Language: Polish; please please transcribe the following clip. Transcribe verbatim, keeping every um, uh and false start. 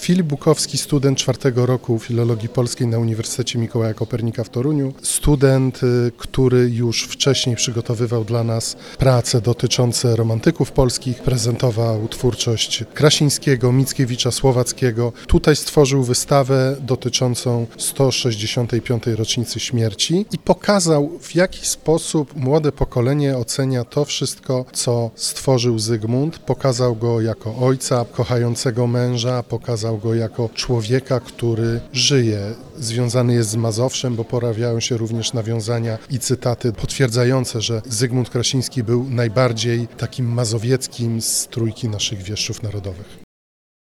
Filip Bukowski, student czwartego roku filologii polskiej na Uniwersytecie Mikołaja Kopernika w Toruniu. Student, który już wcześniej przygotowywał dla nas prace dotyczące romantyków polskich, prezentował twórczość Krasińskiego, Mickiewicza, Słowackiego. Tutaj stworzył wystawę dotyczącą sto sześćdziesiątej piątej rocznicy śmierci i pokazał, w jaki sposób młode pokolenie ocenia to wszystko, co stworzył Zygmunt. Pokazał go jako ojca, kochającego męża, pokazał go jako człowieka, który żyje. Związany jest z Mazowszem, bo pojawiają się również nawiązania i cytaty potwierdzające, że Zygmunt Krasiński był najbardziej takim mazowieckim z trójki naszych wieszczów narodowych.